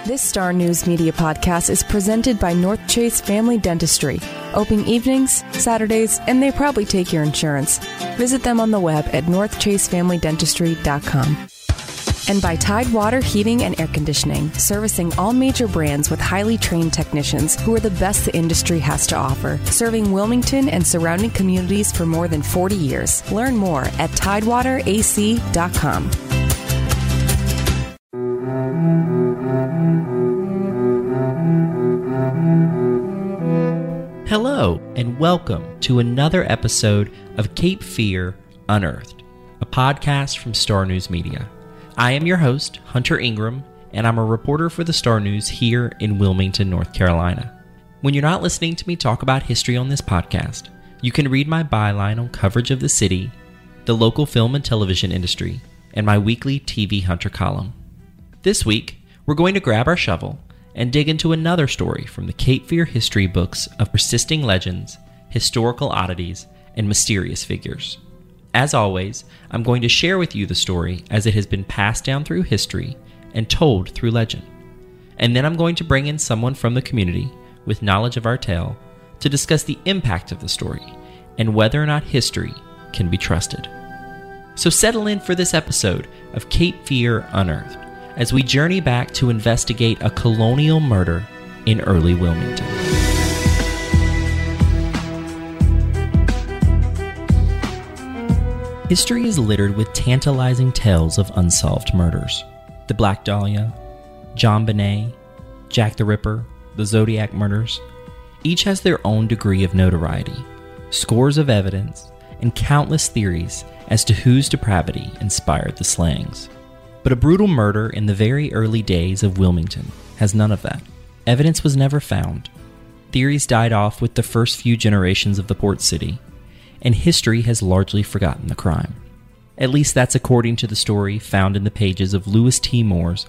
This Star News Media podcast is presented by North Chase Family Dentistry. Open evenings, Saturdays, and they probably take your insurance. Visit them on the web at northchasefamilydentistry.com. And by Tidewater Heating and Air Conditioning, servicing all major brands with highly trained technicians who are the best the industry has to offer, serving Wilmington and surrounding communities for more than 40 years. Learn more at tidewaterac.com. Hello, and welcome to another episode of Cape Fear Unearthed, a podcast from Star News Media. I am your host, Hunter Ingram, and I'm a reporter for the Star News here in Wilmington, North Carolina. When you're not listening to me talk about history on this podcast, you can read my byline on coverage of the city, the local film and television industry, and my weekly TV Hunter column. This week, we're going to grab our shovel and dig into another story from the Cape Fear history books of persisting legends, historical oddities, and mysterious figures. As always, I'm going to share with you the story as it has been passed down through history and told through legend. And then I'm going to bring in someone from the community with knowledge of our tale to discuss the impact of the story and whether or not history can be trusted. So settle in for this episode of Cape Fear Unearthed as we journey back to investigate a colonial murder in early Wilmington. History is littered with tantalizing tales of unsolved murders. The Black Dahlia, John Bonet, Jack the Ripper, the Zodiac murders. Each has their own degree of notoriety, scores of evidence, and countless theories as to whose depravity inspired the slayings. But a brutal murder in the very early days of Wilmington has none of that. Evidence was never found. Theories died off with the first few generations of the port city, and history has largely forgotten the crime. At least that's according to the story found in the pages of Lewis T. Moore's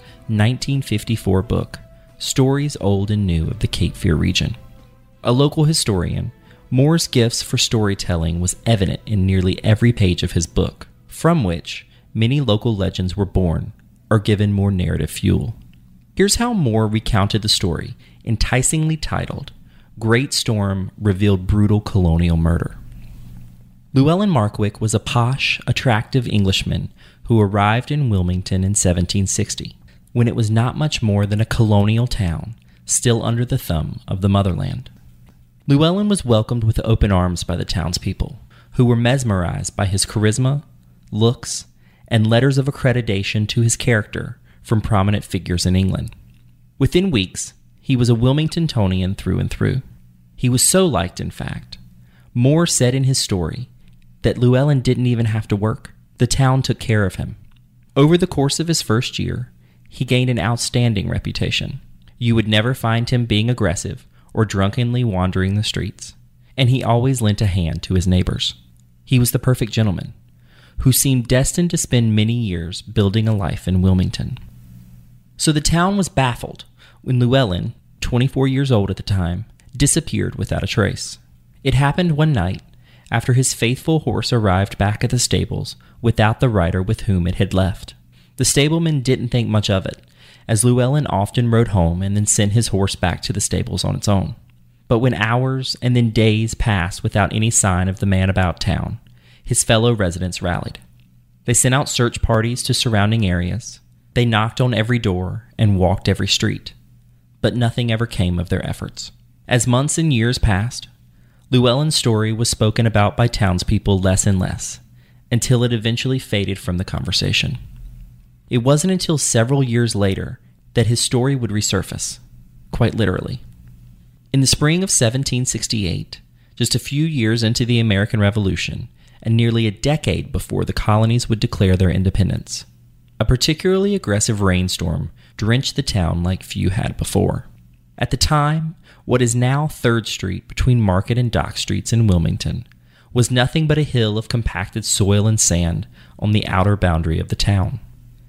1954 book, Stories Old and New of the Cape Fear region. A local historian, Moore's gifts for storytelling was evident in nearly every page of his book, from which many local legends were born or given more narrative fuel. Here's how Moore recounted the story, enticingly titled, Great Storm Revealed Brutal Colonial Murder. Llewellyn Markwick was a posh, attractive Englishman who arrived in Wilmington in 1760, when it was not much more than a colonial town, still under the thumb of the motherland. Llewellyn was welcomed with open arms by the townspeople, who were mesmerized by his charisma, looks, and letters of accreditation to his character from prominent figures in England. Within weeks, he was a Wilmingtonian through and through. He was so liked, in fact. Moore said in his story that Llewellyn didn't even have to work. The town took care of him. Over the course of his first year, he gained an outstanding reputation. You would never find him being aggressive or drunkenly wandering the streets, and he always lent a hand to his neighbors. He was the perfect gentleman, who seemed destined to spend many years building a life in Wilmington. So the town was baffled when Llewellyn, 24 years old at the time, disappeared without a trace. It happened one night after his faithful horse arrived back at the stables without the rider with whom it had left. The stableman didn't think much of it, as Llewellyn often rode home and then sent his horse back to the stables on its own. But when hours and then days passed without any sign of the man about town, his fellow residents rallied. They sent out search parties to surrounding areas. They knocked on every door and walked every street. But nothing ever came of their efforts. As months and years passed, Llewellyn's story was spoken about by townspeople less and less, until it eventually faded from the conversation. It wasn't until several years later that his story would resurface, quite literally. In the spring of 1768, just a few years into the American Revolution, and nearly a decade before the colonies would declare their independence, a particularly aggressive rainstorm drenched the town like few had before. At the time, what is now 3rd Street between Market and Dock Streets in Wilmington was nothing but a hill of compacted soil and sand on the outer boundary of the town.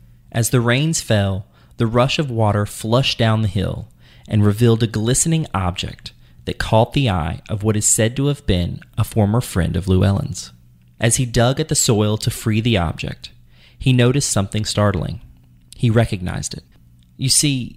As the rains fell, the rush of water flushed down the hill and revealed a glistening object that caught the eye of what is said to have been a former friend of Llewellyn's. As he dug at the soil to free the object, he noticed something startling. He recognized it. You see,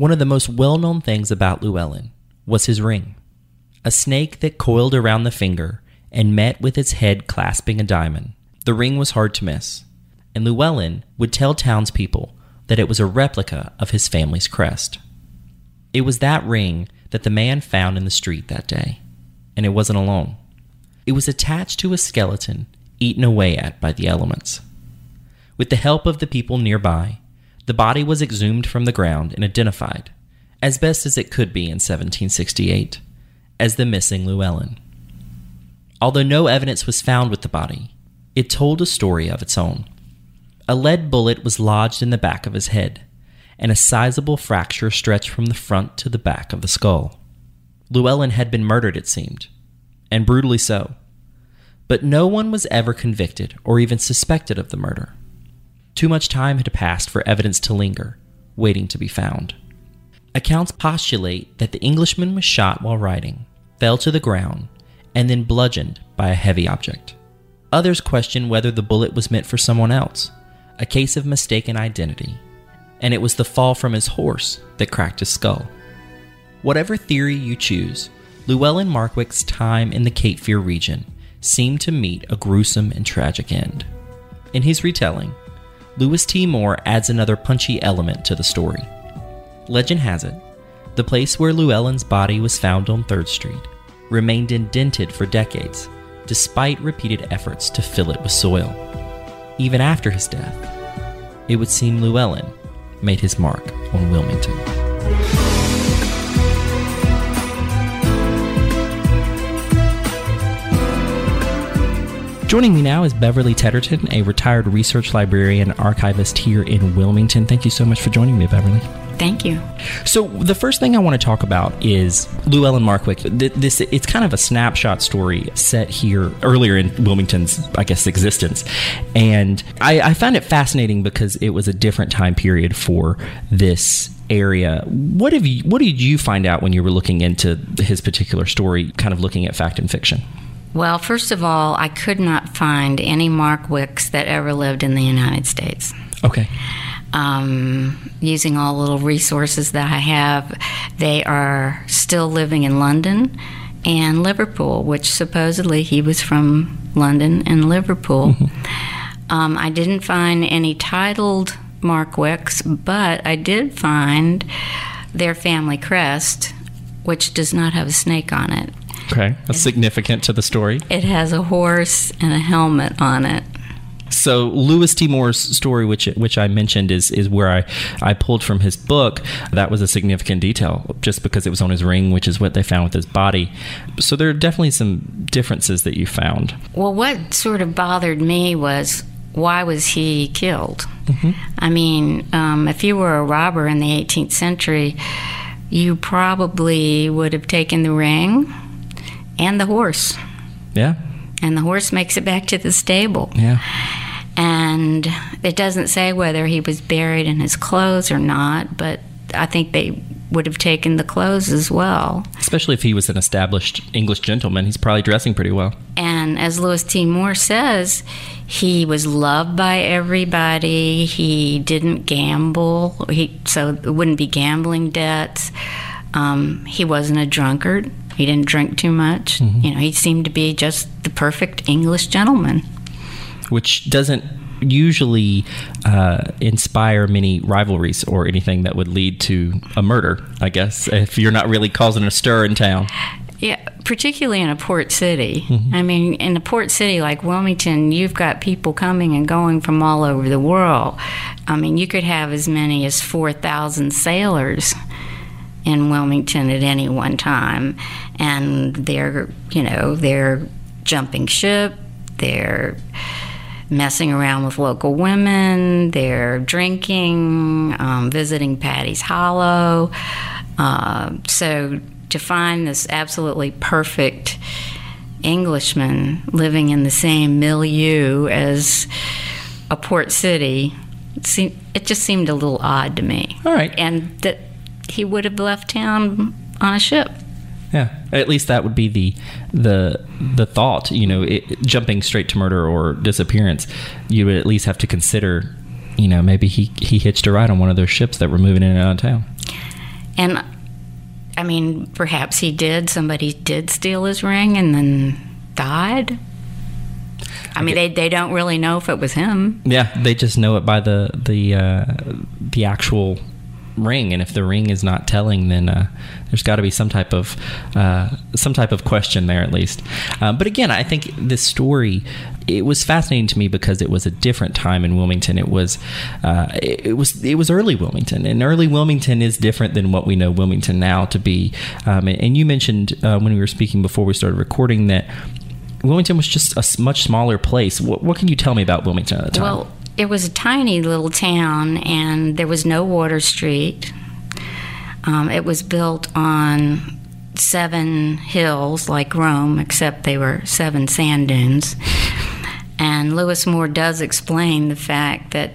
One of the most well-known things about Llewellyn was his ring, a snake that coiled around the finger and met with its head clasping a diamond. The ring was hard to miss, and Llewellyn would tell townspeople that it was a replica of his family's crest. It was that ring that the man found in the street that day, and it wasn't alone. It was attached to a skeleton eaten away at by the elements. With the help of the people nearby, the body was exhumed from the ground and identified, as best as it could be in 1768, as the missing Llewellyn. Although no evidence was found with the body, it told a story of its own. A lead bullet was lodged in the back of his head, and a sizable fracture stretched from the front to the back of the skull. Llewellyn had been murdered, it seemed, and brutally so. But no one was ever convicted or even suspected of the murder. Too much time had passed for evidence to linger, waiting to be found. Accounts postulate that the Englishman was shot while riding, fell to the ground, and then bludgeoned by a heavy object. Others question whether the bullet was meant for someone else, a case of mistaken identity, and it was the fall from his horse that cracked his skull. Whatever theory you choose, Llewellyn Markwick's time in the Cape Fear region seemed to meet a gruesome and tragic end. In his retelling, Lewis T. Moore adds another punchy element to the story. Legend has it, the place where Llewellyn's body was found on 3rd Street remained indented for decades, despite repeated efforts to fill it with soil. Even after his death, it would seem Llewellyn made his mark on Wilmington. Joining me now is Beverly Tedderton, a retired research librarian and archivist here in Wilmington. Thank you so much for joining me, Beverly. Thank you. So the first thing I want to talk about is Llewellyn Markwick. It's kind of a snapshot story set here earlier in Wilmington's, I guess, existence. And I found it fascinating because it was a different time period for this area. What did you find out when you were looking into his particular story, kind of looking at fact and fiction? Well, first of all, I could not find any Markwicks that ever lived in the United States. Okay. Using all little resources that I have, they are still living in London and Liverpool, which supposedly he was from London and Liverpool. Mm-hmm. I didn't find any titled Markwicks, but I did find their family crest, which does not have a snake on it. Okay, that's significant to the story. It has a horse and a helmet on it. So Lewis T. Moore's story, which I mentioned, is where I pulled from his book. That was a significant detail, just because it was on his ring, which is what they found with his body. So there are definitely some differences that you found. Well, what sort of bothered me was, why was he killed? Mm-hmm. I mean, if you were a robber in the 18th century, you probably would have taken the ring and the horse. Yeah. And the horse makes it back to the stable. Yeah. And it doesn't say whether he was buried in his clothes or not, but I think they would have taken the clothes as well. Especially if he was an established English gentleman. He's probably dressing pretty well. And as Lewis T. Moore says, he was loved by everybody. He didn't gamble, so it wouldn't be gambling debts. He wasn't a drunkard. He didn't drink too much. Mm-hmm. He seemed to be just the perfect English gentleman. Which doesn't usually inspire many rivalries or anything that would lead to a murder, I guess, if you're not really causing a stir in town. Yeah, particularly in a port city. Mm-hmm. I mean, in a port city like Wilmington, you've got people coming and going from all over the world. I mean, you could have as many as 4,000 sailors in Wilmington at any one time, and they're jumping ship, they're messing around with local women, they're drinking, visiting Paddy's Hollow. So to find this absolutely perfect Englishman living in the same milieu as a port city, it just seemed a little odd to me. All right. And that he would have left town on a ship. Yeah, at least that would be the thought. Jumping straight to murder or disappearance, you would at least have to consider, maybe he hitched a ride on one of those ships that were moving in and out of town. And I mean, perhaps he did. Somebody did steal his ring and then died. I mean, they don't really know if it was him. Yeah, they just know it by the actual ring, and if the ring is not telling, then there's got to be some type of question there at least. But again, I think this story, it was fascinating to me because it was a different time in Wilmington. It was early Wilmington, and early Wilmington is different than what we know Wilmington now to be. And you mentioned when we were speaking before we started recording that Wilmington was just a much smaller place. What can you tell me about Wilmington at the time? Well, it was a tiny little town, and there was no Water Street. It was built on 7 hills like Rome, except they were 7 sand dunes. And Lewis Moore does explain the fact that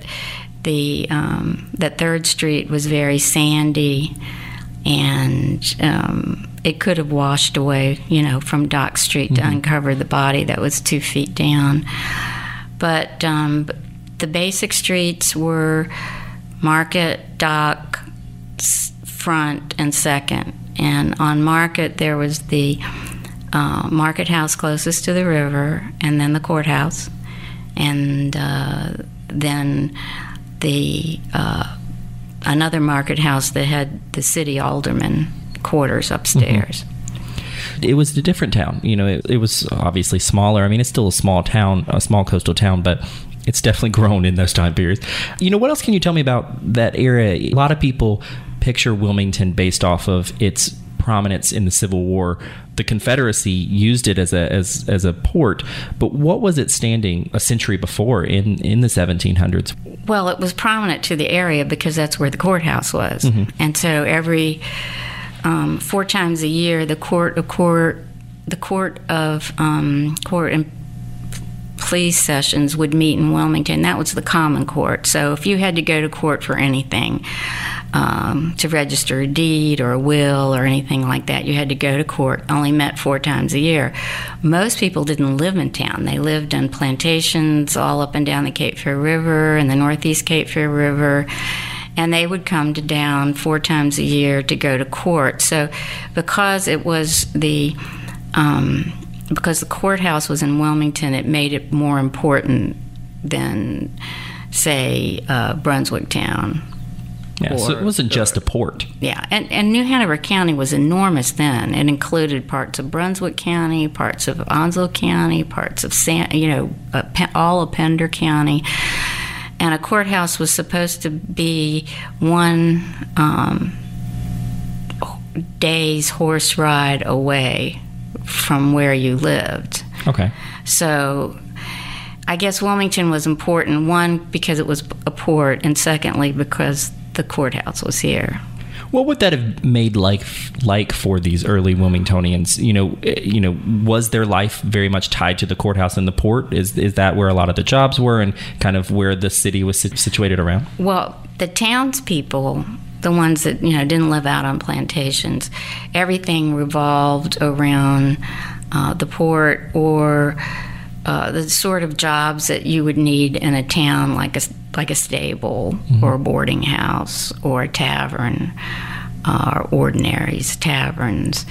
that 3rd Street was very sandy, and it could have washed away, from Dock Street to uncover the body that was 2 feet down. But the basic streets were Market, Dock, Front, and 2nd. And on Market, there was the Market House closest to the river, and then the courthouse, and then the another market house that had the city alderman quarters upstairs. It was a different town. It was obviously smaller. I mean, it's still a small town, a small coastal town, but it's definitely grown in those time periods. What else can you tell me about that era? A lot of people picture Wilmington based off of its prominence in the Civil War. The Confederacy used it as a port, but what was it standing a century before in the 1700s? Well, it was prominent to the area because that's where the courthouse was. And so every 4 times a year, the court and police sessions would meet in Wilmington. That was the common court. So if you had to go to court for anything, to register a deed or a will or anything like that, you had to go to court. Only met 4 times a year. Most people didn't live in town. They lived on plantations all up and down the Cape Fear River and the Northeast Cape Fear River, and they would come to down 4 times a year to go to court. So because it was because the courthouse was in Wilmington, it made it more important than, say, Brunswick Town. Yeah, so it wasn't just a port. Yeah, and New Hanover County was enormous then. It included parts of Brunswick County, parts of Onslow County, parts of all of Pender County. And a courthouse was supposed to be 1 day's horse ride away from where you lived. Okay. So I guess Wilmington was important, 1, because it was a port, and secondly, because the courthouse was here. What would that have made life like for these early Wilmingtonians? Was their life very much tied to the courthouse and the port? Is that where a lot of the jobs were and kind of where the city was situated around? Well, the townspeople, the ones that didn't live out on plantations, everything revolved around the port or the sort of jobs that you would need in a town, like a stable or a boarding house or a tavern, or ordinaries, taverns.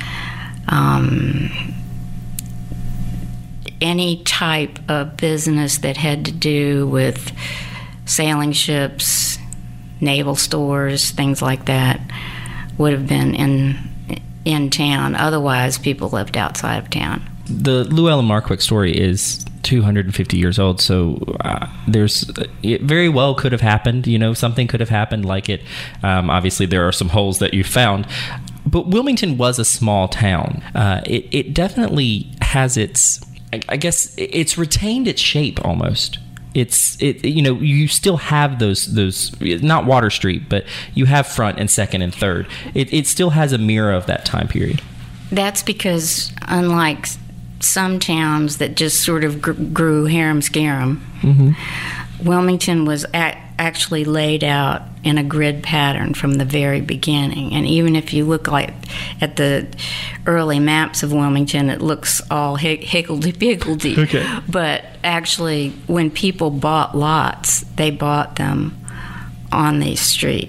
Any type of business that had to do with sailing ships, naval stores, things like that, would have been in town. Otherwise, people lived outside of town. The Llewellyn Markwick story is 250 years old, so it very well could have happened. Something could have happened like it. Obviously, there are some holes that you found, but Wilmington was a small town. It definitely has it's retained its shape almost. You still have those not Water Street, but you have Front and 2nd and 3rd. It still has a mirror of that time period. That's because, unlike some towns that just sort of grew harum-scarum, Wilmington was actually laid out in a grid pattern from the very beginning. And even if you look at the early maps of Wilmington, it looks all higgledy-piggledy. Okay. But actually, when people bought lots, they bought them on these streets.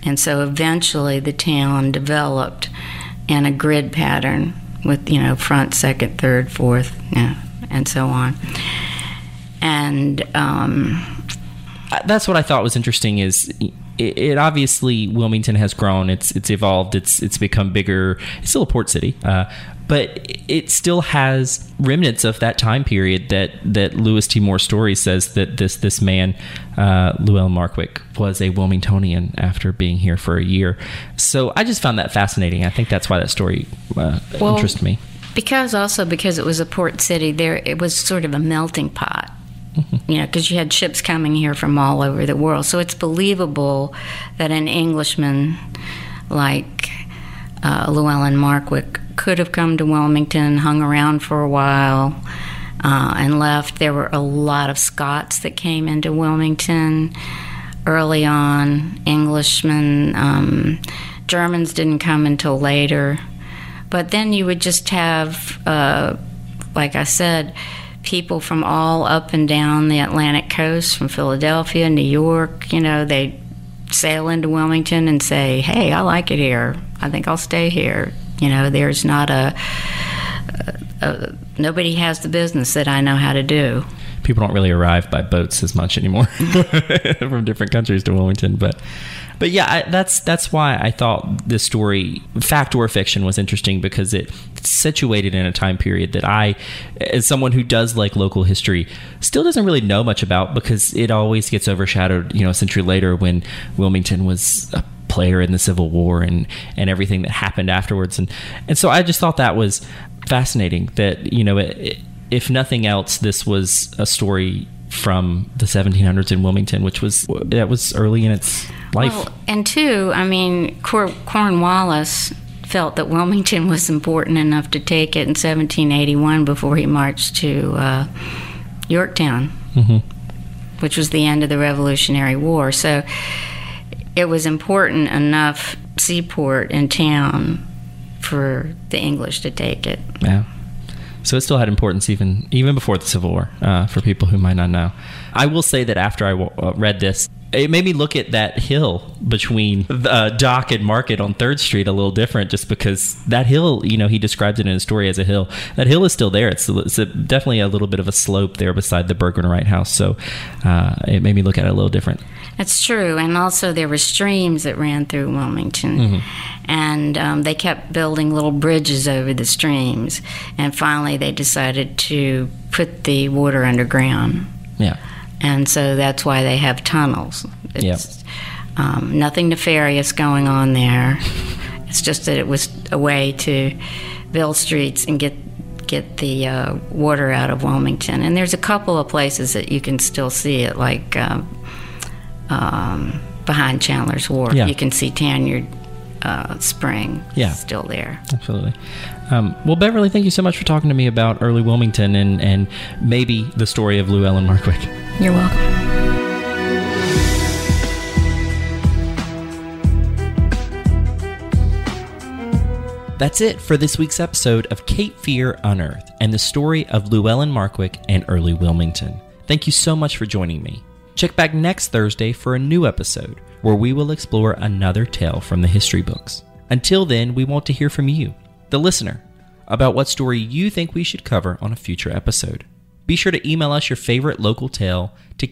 And so eventually the town developed in a grid pattern with, front, second, third, fourth, and so on. And that's what I thought was interesting is it obviously, Wilmington has grown, it's evolved, it's become bigger. It's still a port city, but it still has remnants of that time period that Lewis T. Moore's story says that this man, Llewellyn Markwick, was a Wilmingtonian after being here for a year. So I just found that fascinating. I think that's why that story interested me. Because it was a port city, it was sort of a melting pot. Because you had ships coming here from all over the world. So it's believable that an Englishman like Llewellyn Markwick could have come to Wilmington, hung around for a while, and left. There were a lot of Scots that came into Wilmington early on, Englishmen. Germans didn't come until later. But then you would just have, like I said, people from all up and down the Atlantic coast, from Philadelphia, New York, they sail into Wilmington and say, hey, I like it here. I think I'll stay here. There's not nobody has the business that I know how to do. People don't really arrive by boats as much anymore from different countries to Wilmington, but yeah, that's why I thought this story, fact or fiction, was interesting, because it's situated in a time period that I, as someone who does like local history, still doesn't really know much about, because it always gets overshadowed, a century later, when Wilmington was a player in the Civil War and everything that happened afterwards, and so I just thought that was fascinating. That if nothing else, this was a story from the 1700s in Wilmington, that was early in its life. Well, and two, Cornwallis felt that Wilmington was important enough to take it in 1781 before he marched to Yorktown, which was the end of the Revolutionary War. So it was important enough seaport in town for the English to take it. Yeah. So it still had importance even before the Civil War, for people who might not know. I will say that after I read this, it made me look at that hill between Dock and Market on 3rd Street a little different, just because that hill, he describes it in his story as a hill. That hill is still there. It's definitely a little bit of a slope there beside the Bergman Wright House. So it made me look at it a little different. That's true. And also there were streams that ran through Wilmington. And they kept building little bridges over the streams. And finally they decided to put the water underground. Yeah. And so that's why they have tunnels. It's nothing nefarious going on there. It's just that it was a way to build streets and get the water out of Wilmington. And there's a couple of places that you can still see it, like behind Chandler's Wharf. You can see Tanyard Spring still there. Absolutely. Well, Beverly, thank you so much for talking to me about early Wilmington and maybe the story of Llewellyn Markwick. You're welcome. That's it for this week's episode of Cape Fear Unearthed and the story of Llewellyn Markwick and early Wilmington. Thank you so much for joining me. Check back next Thursday for a new episode where we will explore another tale from the history books. Until then, we want to hear from you, the listener, about what story you think we should cover on a future episode. Be sure to email us your favorite local tale to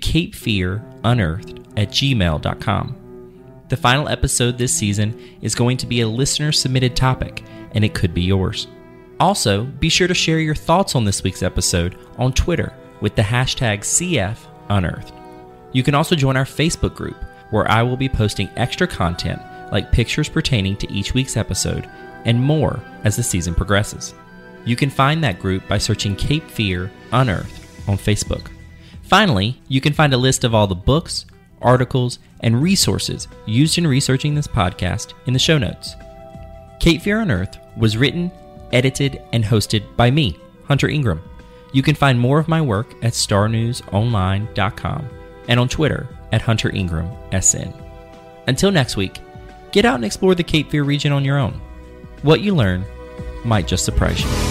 capefearunearthed@gmail.com. The final episode this season is going to be a listener-submitted topic, and it could be yours. Also, be sure to share your thoughts on this week's episode on Twitter with the hashtag CFUnearthed. You can also join our Facebook group, where I will be posting extra content like pictures pertaining to each week's episode and more as the season progresses. You can find that group by searching Cape Fear Unearthed on Facebook. Finally, you can find a list of all the books, articles, and resources used in researching this podcast in the show notes. Cape Fear Unearthed was written, edited, and hosted by me, Hunter Ingram. You can find more of my work at starnewsonline.com and on Twitter at HunterIngramSN. Until next week, get out and explore the Cape Fear region on your own. What you learn might just surprise you.